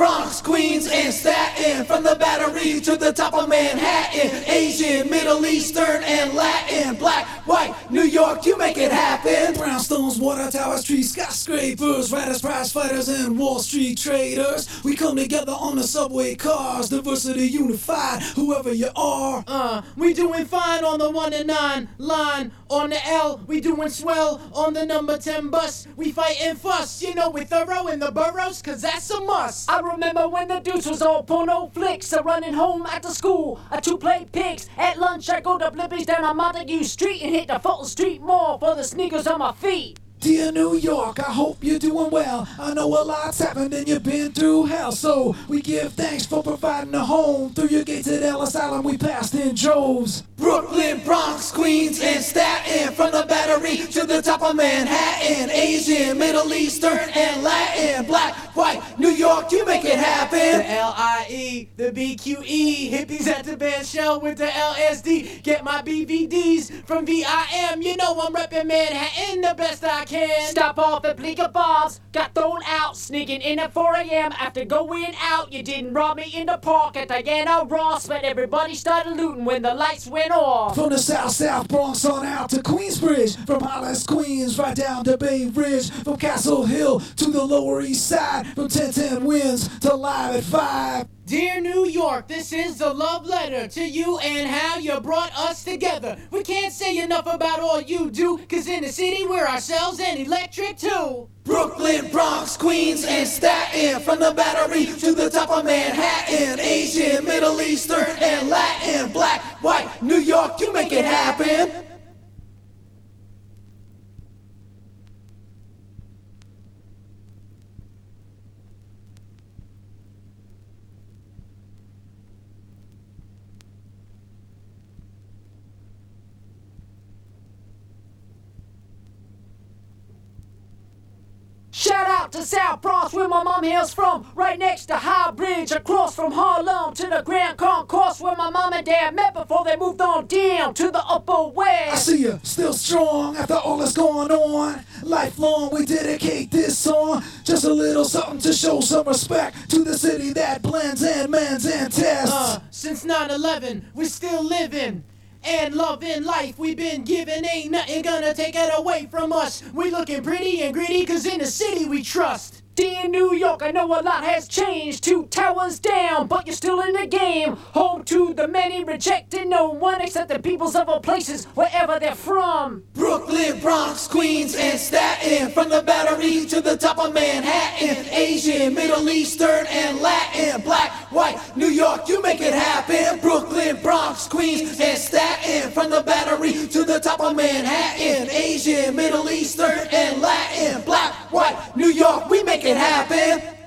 Bronx, Queens, and Staten. From the Battery to the top of Manhattan. Asian, Middle Eastern, and Latin. Black, white, New York, you make it happen. Brownstones, water towers, trees, skyscrapers, riders, prize fighters, and Wall Street traders. We come together on the subway cars, diversity unified, whoever you are. We doing fine on the 1 and 9 line. On the L, we doing swell on the number 10 bus. We fightin' fuss, you know we thorough in the boroughs, cause that's a must. I remember when the deuce was all porno flicks, running home after school, a 2-play pigs. At lunch I go to Blippi's down on Montague Street and hit the Fulton Street Mall for the sneakers on my feet. Dear New York, I hope you're doing well. I know a lot's happened and you've been through hell, so we give thanks for providing a home. Through your gates at Ellis Island we passed in droves. Brooklyn, Bronx, Queens, and Staten. From the Battery to the top of Manhattan. Asian, Middle Eastern, and Latin. Black, white, New York, you make it happen. The L-I-E, the B-Q-E, hippies at the band shell with the LSD. Get my BVDs from VIM, you know I'm reppin' Manhattan the best I can. Stop off at Bleecker Bars, got thrown out, sneaking in at 4 a.m. After going out, you didn't rob me in the park at Diana Ross, but everybody started looting when the lights went off. From the South Bronx on out to Queensbridge, from Hollis, Queens, right down to Bay Ridge, from Castle Hill to the Lower East Side, from 1010 Winds to Live at 5. Dear New York, this is a love letter to you and how you brought us together. We can't say enough about all you do, cause in the city we're ourselves and electric too. Brooklyn, Bronx, Queens, and Staten. From the Battery to the top of Manhattan. Asian, Middle Eastern, and Latin. Black, white, New York, you make it happen. Shout out to South Bronx, where my mom hails from, right next to High Bridge, across from Harlem to the Grand Concourse, where my mom and dad met before they moved on down to the Upper West. I see you still strong after all that's going on. Lifelong we dedicate this song, just a little something to show some respect to the city that blends and mends and tests. Since 9/11, we're still living and loving life we've been given. Ain't nothing gonna take it away from us. We looking pretty and gritty, cause in the city we trust. Dear New York, I know a lot has changed. 2 towers down, but you're still in the game. Home to the many, rejected no one except the peoples of all places, wherever they're from. Brooklyn, Bronx, Queens, and Staten. From the Battery to the top of Manhattan. Asian, Middle Eastern, and Latin. Black, white, New York, you make it happen. Brooklyn, Bronx, Queens, and Staten. From the Battery to the top of Manhattan. Asian, Middle Eastern, and Latin. Black, white, New York, we make it happen.